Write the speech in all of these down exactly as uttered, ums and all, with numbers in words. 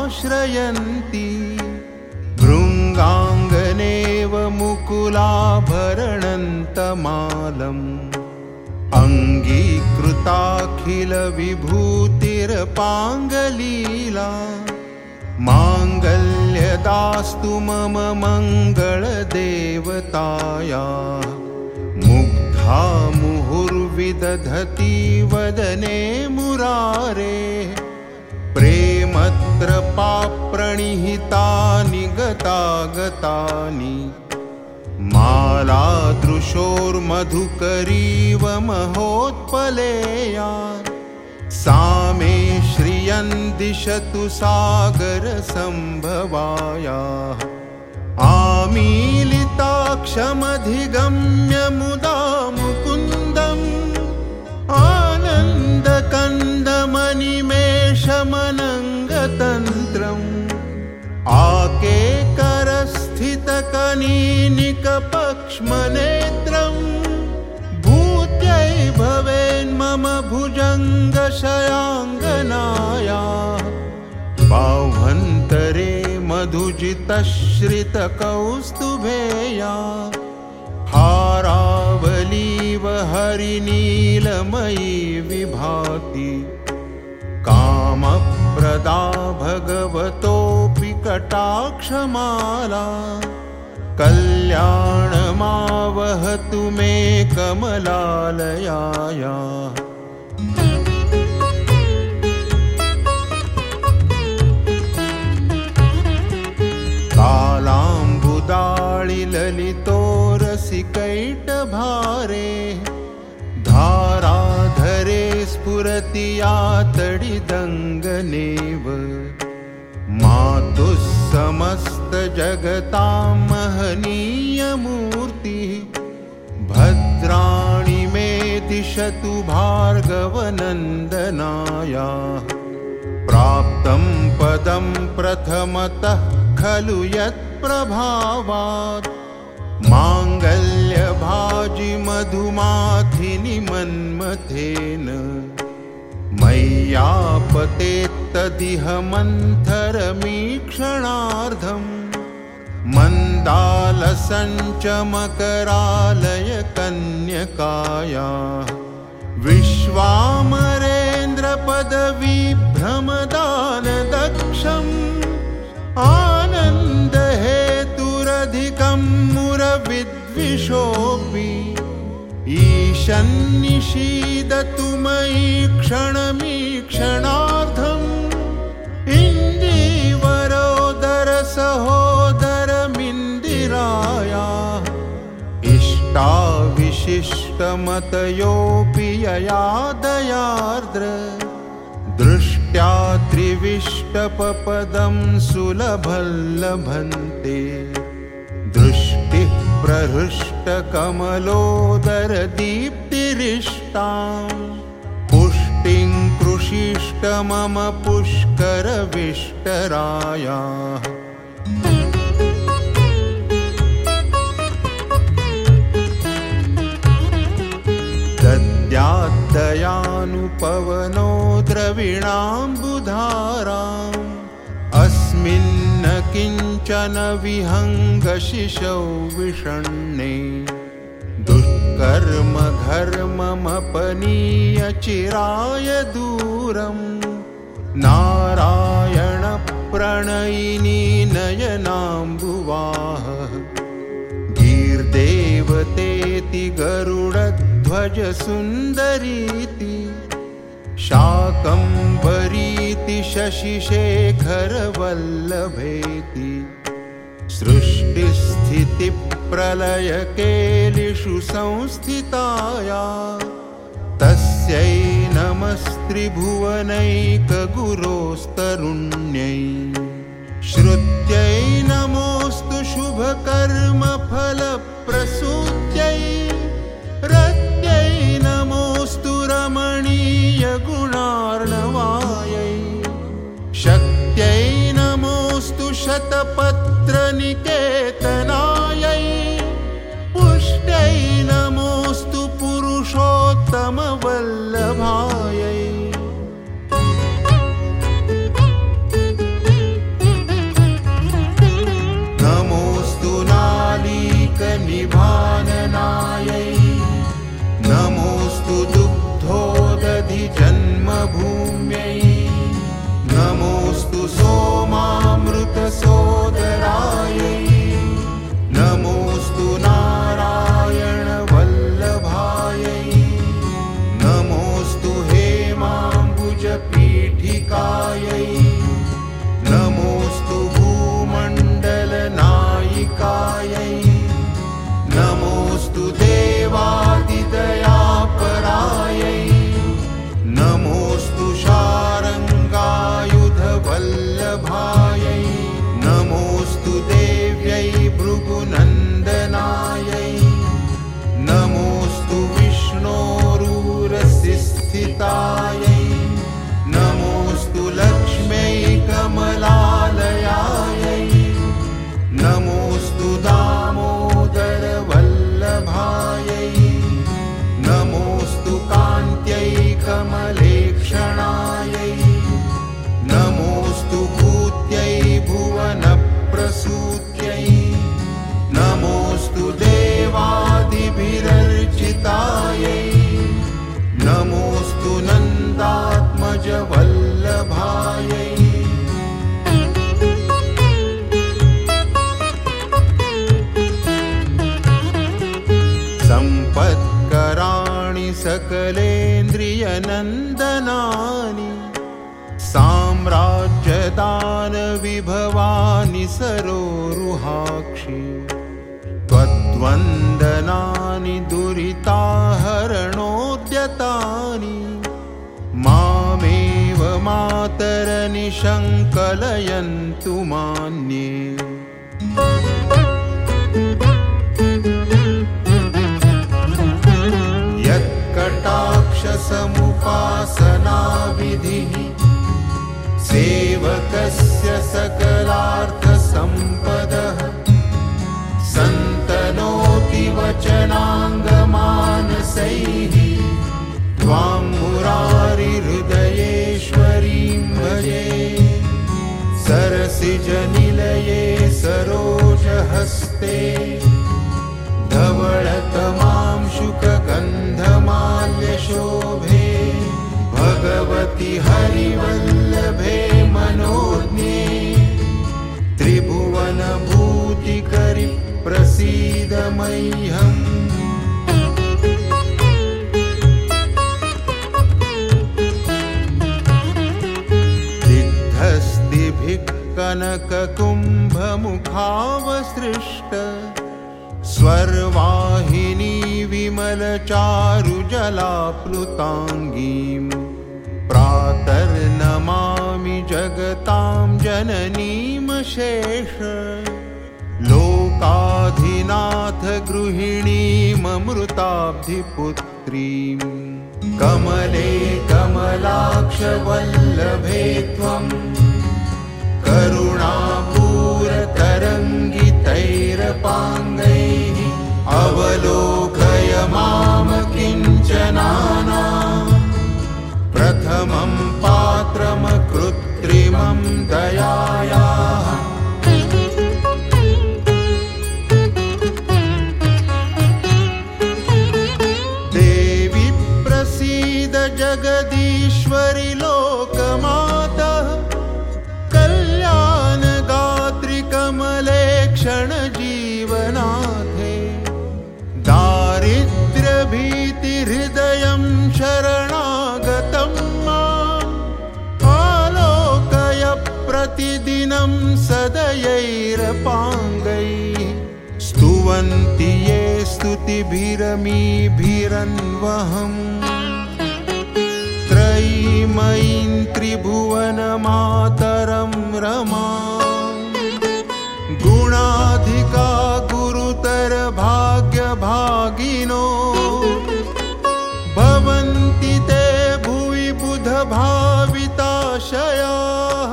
समाश्रयन्ति भृङ्गाङ्गनेव मुकुलाभरणन्तमालम् अङ्गीकृताखिलविभूतिरपाङ्गलीला माङ्गल्यदास्तु मम मङ्गलदेवतायाः मुग्धा मुहुर्विदधति वदने मुरारेः प्रेमत्रपाप्रणिहितानि गतागतानि मालादृशोर्मधुकरीव महोत्पलेया सा मे श्रियं दिशतु सागरसम्भवायाः आमीलिताक्षमधिगम्य मुदा मुकुन्दम् आनन्दकन्दमनिमेषमनङ्गतन्त्रम् आकेकरस्थितकनीनिकपक्ष्मनेत्रम् भूत्यै भवेन्मम भुजङ्गशयाङ्गनायाः बाह्वन्तरे मधुजितश्रितकौस्तुभेया हारावलीव हरिनीलमयी विभाति कामप्रदा भगवतोऽपि कटाक्षमाला कल्याणमावहतु मे कमलालयायाः कालाम्बुदाळिललितोरसिकैटभारे धाराधरे स्फुरति या तडिदङ्गनेव मातुः समस्तजगतां महनीयमूर्तिः भद्राणि मे दिशतु भार्गवनन्दनायाः प्राप्तं पदं प्रथमतः खलु यत्प्रभावात् माङ्गल्यभाजि मधुमाथिनि मन्मथेन मय्यापतेत्तदिह मन्थरमीक्षणार्धम् मन्दालसञ्चमकरालय कन्यकायाः विश्वामरेन्द्रपदवीभ्रमदानदक्षम् आनन्दहेतुरधिकं मुरविद्विषोऽपि ईशन्निषीदतु मयि क्षणमीक्षणार्धम् इन्दीवरोदरसहोदरमिन्दिरायाः इष्टाविशिष्टमतयोऽपि यया दयार्द्र दृष्ट्या त्रिविष्टपपदं सुलभल्लभन्ते दृष्टिः प्रहृष्टकमलोदरदीप्तिरिष्टां पुष्टिं कृषिष्ट मम पुष्करविष्टरायाः दद्याद्दयानुपवनो द्रविणाम्बुधाराम् अस्मिन्न किञ्चन विहङ्गशिशौ विषण्णे दुष्कर्म घर्ममपनीय चिराय दूरम् नारायण प्रणयिनी नयनाम्बुवाः गीर्देवतेति गरुडध्वज सुन्दरीति शाकम्भरीति शशिशेखरवल्लभेति सृष्टिस्थितिप्रलयकेलिषु संस्थिताया तस्यै नमस्त्रिभुवनैकगुरोस्तरुण्यै श्रुत्यै नमोऽस्तु शुभकर्मफलप्रसूत्यै रत्यै नमोऽस्तु रमणीयगुणार्णवायै शक्त्यै नमोऽस्तु शतपत्रनिकेतनायै पुष्ट्यै नमोऽस्तु पुरुषोत्तमवल्लभायै जाह्नवी भवानि सरोरुहाक्षि त्वद्वन्दनानि दुरिताहरणोद्यतानि मामेव मातरनिशङ्कलयन्तु मान्ये यत्कटाक्षसमुपासनाविधिः सेवकस्य सकलार्थसम्पदः सन्तनोति वचनाङ्गमानसैः त्वां मुरारिहृदयेश्वरीं भजे सरसिजनिलये सरोजहस्ते धवळतमां शुकगन्धमाल्यशोभे भगवति हरिवल्लभे मनोज्ञे त्रिभुवनभूतिकरि प्रसीद मह्यम् सिद्धस्तिभिः कनककुम्भमुखावसृष्ट स्वर्वाहिनी विमलचारुजलाप्लुताङ्गीं प्रातर्नमामि जगतां जननीमशेष लोकाधिनाथ गृहिणीममृताब्धिपुत्रीं कमले कमलाक्षवल्लभे त्वं करुणापूरतरङ्गितैरपाङ्गैः अवलोकय माम किञ्चनाना प्रथमं पात्रमकृत्रिमं दयायाः देवी प्रसीद जगदीश्वरि लोकमातः कल्याणगात्रि कमले क्षणजीवनाथे दारिद्र्यभीतिहृदयं शरणागतं माम् आलोकय प्रतिदिनं सदयैरपाङ्गैः स्तुवन्ति ये स्तुतिभिरमीभिरन्वहम् त्रयीमयीं त्रिभुवनमातरं रमां गुणाधिका गुरुतर भाग्यभागिनो भवन्ति ते भुवि बुधभाविताशयाः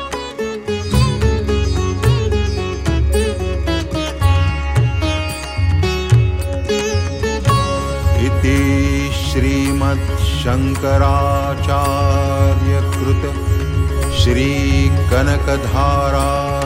इति श्रीमद्शङ्कराचार्यकृत श्रीकनकधारा